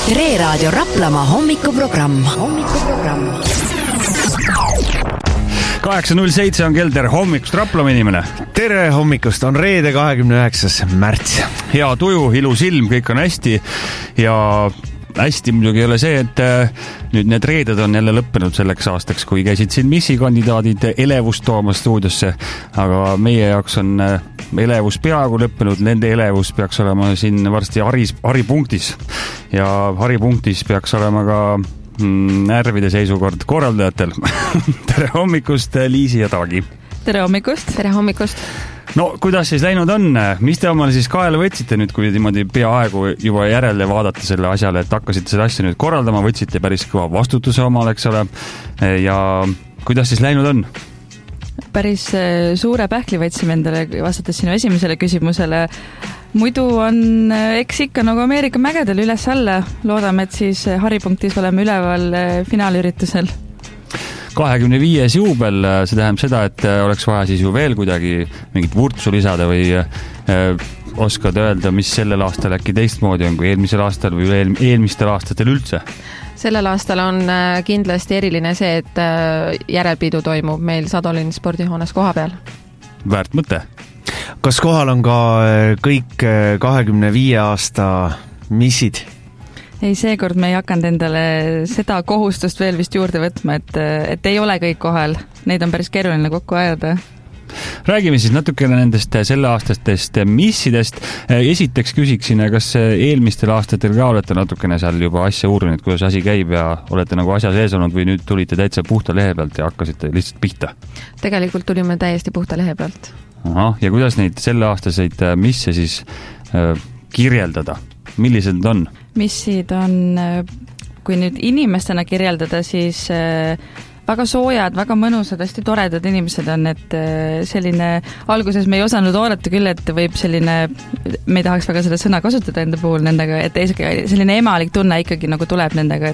Tre Raadio Raplamaa hommikuprogramm. 8.07 on kell, tere hommikust Raplamaa inimene. Tere hommikust, on reede 29. märts. Hea tuju, ilus ilm, kõik on hästi ja hästi muidugi ei ole see, et nüüd need reeded on jälle lõppenud selleks aastaks, kui käisid siin missikandidaadid elevust toomas stuudiosse, aga meie jaoks on elevus peaaegu lõppenud, nende elevus peaks olema siin varsti haripunktis ja haripunktis peaks olema ka närvide seisukord korraldajatel. Tere hommikust, Liisi ja Taagi. Tere hommikust. Tere hommikust. No, kuidas siis läinud on? Mis te omale siis kaela võtsite nüüd, kui niimoodi peaaegu juba järele vaadata selle asjale, et hakkasite selle asja nüüd korraldama, võtsite päris kõva vastutuse omale, eks ole, ja kuidas siis läinud on? Päris suure pähkli võtsime endale, vastates sinu esimesele küsimusele. Muidu on eks ikka nagu Ameerika mägedel üles-alla. Loodame, et siis haripunktis oleme üleval finaalüritusel. 25. juubel, see tähendab seda, et oleks vaja siis ju veel kuidagi mingit vurtsu lisada või oskad öelda, mis sellel aastal äkki teistmoodi on kui eelmisel aastal või eelmistel aastatel üldse? Sellel aastal on kindlasti eriline see, et järelpidu toimub meil Sadolin spordihoones koha peal. Väärt mõte. Kas kohal on ka kõik 25 aasta missid? Ei, seekord me ei hakanud endale seda kohustust veel vist juurde võtma, et ei ole kõik kohal. Neid on päris keeruline kokku ajada. Räägime siis natukene nendest selleaastastest missidest. Esiteks küsiksin, kas eelmistel aastatel ka olete natukene seal juba asja uurinud, kuidas asi käib ja olete nagu asja sees olnud või nüüd tulite täitsa puhta lehe pealt ja hakkasite lihtsalt pihta? Tegelikult tulime täiesti puhta lehe pealt. Aha, ja kuidas neid selleaastaseid misse siis kirjeldada? Millised need on? Missid on, kui nüüd inimestena kirjeldada, siis väga soojad, väga mõnusad, hästi toredad inimesed on, et selline, alguses me ei osanud oodata küll, et võib selline, me ei tahaks väga seda sõna kasutada enda puhul nendega, et selline emalik tunne ikkagi nagu tuleb nendega,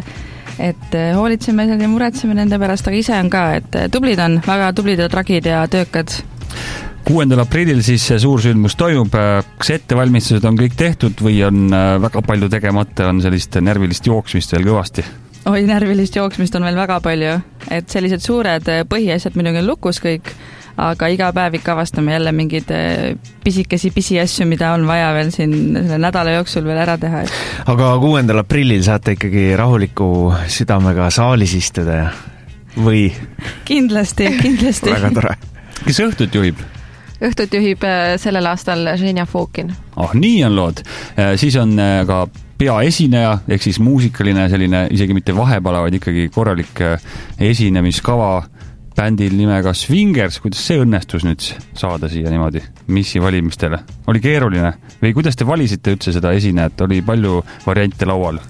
et hoolitseme ja muretseme nende pärast, aga ise on ka, et tublid on, väga tublid ja tragid ja töökad. 6. aprillil siis suursündmus toimub. Kas ettevalmistused on kõik tehtud või on väga palju tegemata, on sellist närvilist jooksmist veel kõvasti? Oi, närvilist jooksmist on veel väga palju, et sellised suured põhiasjad muidugi on lukus kõik, aga iga päev ikka avastame jälle mingid pisiasju, mida on vaja veel siin selle nädala jooksul veel ära teha. Aga 6. aprillil saate ikkagi rahuliku südamega saalis istuda või? Kindlasti. Väga tore. Kes õhtut juhib? Õhtut juhib sellel aastal Ženja Fokin. Nii on lood. Siis on ka peaesineja, ehk siis muusikaline selline, isegi mitte vahepala, vaid ikkagi korralik esinemiskava bändil nimega Swingers. Kuidas see õnnestus nüüd saada siia niimoodi missi valimistele? Oli keeruline? Või kuidas te valisite üldse seda esinejat? Oli palju variante laual?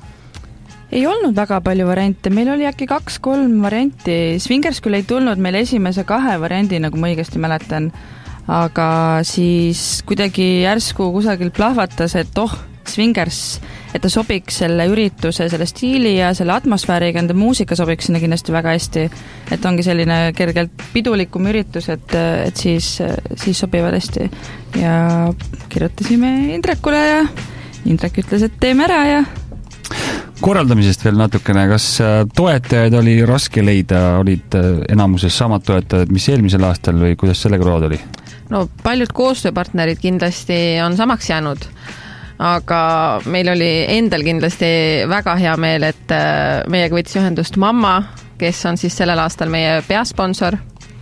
Ei olnud väga palju variante, meil oli äkki 2-3 varianti. Swingers küll ei tulnud meil esimese 2 variandi, nagu ma õigesti mäletan, aga siis kuidagi järsku kusagil plahvatas, et Swingers, et ta sobiks selle ürituse, selle stiili ja selle atmosfääriga, enda muusika sobiks sinna kindlasti väga hästi, et ongi selline kergelt pidulikum üritus, et siis sobivad hästi. Ja kirjutasime Indrekule ja Indrek ütles, et teeme ära ja korraldamisest veel natukene, kas toetajaid oli raske leida, olid enamuses samad toetajad, mis eelmisel aastal või kuidas sellega lood oli? No paljud koostööpartnerid kindlasti on samaks jäänud, aga meil oli endal kindlasti väga hea meel, et meiega võttis ühendust Mamma, kes on siis sellel aastal meie peasponsor,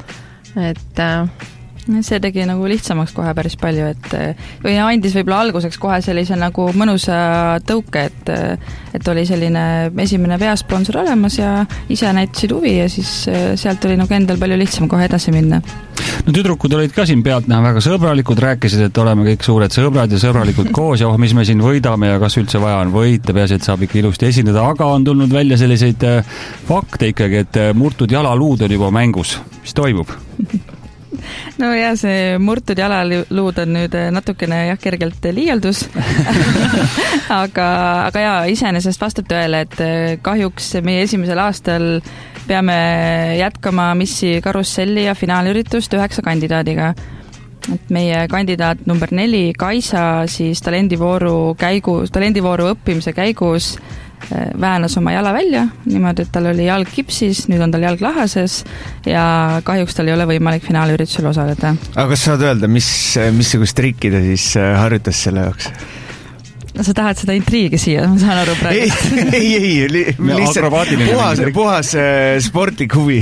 et see tegi nagu lihtsamaks kohe päris palju, või andis võib-olla alguseks kohe sellise nagu mõnusa tõuke, et oli selline esimene peasponsor olemas ja ise näitasid huvi ja siis sealt oli nagu endal palju lihtsam kohe edasi minna. No tüdrukud olid ka siin pealt näha väga sõbralikud, rääkisid, et oleme kõik suured sõbrad ja sõbralikud koos ja mis me siin võidame ja kas üldse vaja on võita, peaasi, et saab ikka ilusti esindada, aga on tulnud välja selliseid fakte ikkagi, et murtud jalaluud on juba mängus. Mis toimub? No ja see murtud jalaluud on nüüd natukene kergelt liialdus, aga ja, iseenesest vastab tõele, et kahjuks meie esimesel aastal peame jätkama missi karusselli ja finaalüritust 9 kandidaadiga. et meie kandidaat number 4, Kaisa, siis talendivooru õppimise käigus väänas oma jala välja, niimoodi, et tal oli jalg kipsis, nüüd on tal jalg lahases ja kahjuks tal ei ole võimalik finaalüritusel osaleda. Aga kas saad öelda, missugust trikki ta siis harjutas selle jaoks? Sa tahad seda intriigi siia, ma saan aru praegu. ei, lihtsalt puhas sportlik huvi.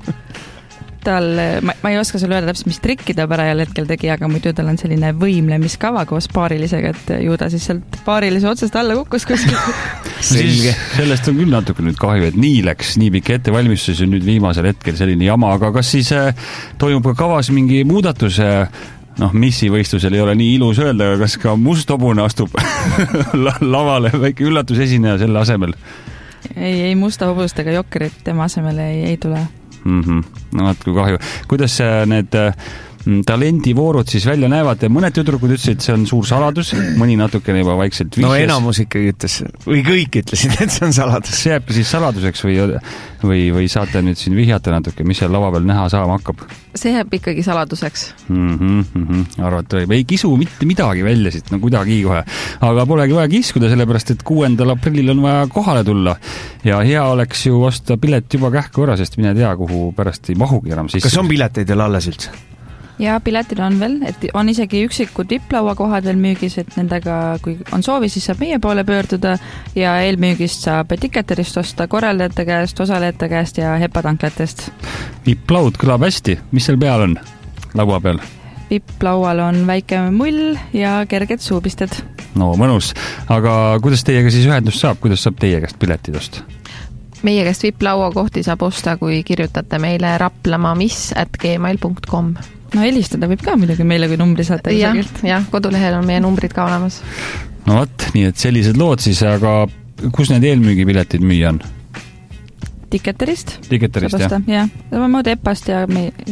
Ma ei oska sulle öelda täpselt, mis trikki ta parajal hetkel tegi, aga muidu tal on selline võimlemiskava koos paarilisega, et ju ta siis sealt paarilise otsast alla kukkus kuskil. Selge. Sellest on küll natuke nüüd kahju, et nii läks, nii pikk ettevalmistus ja nüüd viimasel hetkel selline jama, aga kas siis toimub ka kavas mingi muudatus? Missivõistlusel ei ole nii ilus öelda, aga kas ka must hobune astub lavale, väike üllatusesineja selle asemel? Ei musta hobust ega jokkerit tema asemel ei tule. No kui kahju. Kuidas need talendivoorud siis välja näevad? Mõned tüdrukud ütlesid, see on suur saladus, mõni natukene juba vaikselt vihjas. No enamus ikkagi ütles, või kõik ütlesid, et see on saladus. See jääbki siis saladuseks või saate nüüd siin vihjata natuke, mis seal lava peal näha saama hakkab? See jääb ikkagi saladuseks. Arvad, ei kisu mitte midagi välja siit, no kuidagi kohe. Aga polegi vaja kiskuda, sellepärast, et 6. aprillil on vaja kohale tulla. Ja hea oleks ju osta pilet juba kähku ära, sest mine tea, kuhu pärast ei mahugi enam sisse. Kas on pileteid veel alles üldse? Ja piletid on veel, et on isegi üksikud viplauakohad veel müügis, et nendega, kui on soovi, siis saab meie poole pöörduda ja eelmüügist saab Ticketerist osta korraldajate käest, osalejate käest ja hepatanklatest. Viplaud kõlab hästi. Mis seal peal on laua peal? Viplaual on väike mull ja kerged suupisted. No mõnus. Aga kuidas teiega siis ühendust saab? Kuidas saab teie käest piletid osta? Meie käest viplaua kohti saab osta, kui kirjutate meile raplamamis@gmail.com. No helistada võib ka muidugi meile, kui numbri saate. Jah, kodulehel on meie numbrid ka olemas. No võt, nii et sellised lood siis, aga kus need eelmüügipiletid müüa on? Ticketerist, jah? Jah, samamoodi EPA-st ja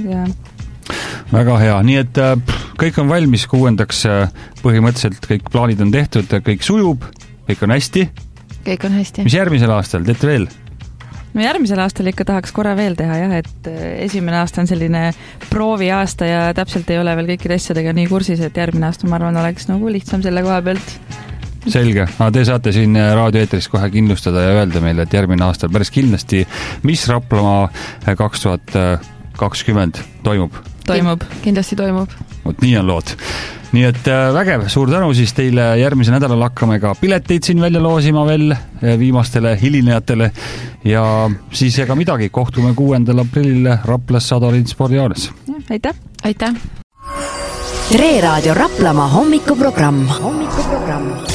väga hea, nii et kõik on valmis 6. Põhimõtteliselt kõik plaanid on tehtud, kõik sujub, kõik on hästi. Kõik on hästi. Mis järgmisel aastal, teete veel? No järgmisel aastal ikka tahaks korra veel teha, jah, et esimene aasta on selline proovi aasta ja täpselt ei ole veel kõikide asjadega nii kursis, et järgmine aasta, ma arvan, oleks nagu lihtsam selle koha pealt. Selge, aga te saate siin raadioeetris kohe kindlustada ja öelda meile, et järgmine aastal päris kindlasti, mis Raplamaa 2020 toimub? Kindlasti toimub. Vot nii on lood. Nii et vägev, suur tänu siis teile, järgmise nädalal hakkame ka pileteid siin välja loosima veel viimastele hilinejatele ja siis ega midagi, kohtume 6. aprillil Raplas Sadolin spordijoones. Aitäh! Aitäh! Tre Raadio Raplamaa hommikuprogramm.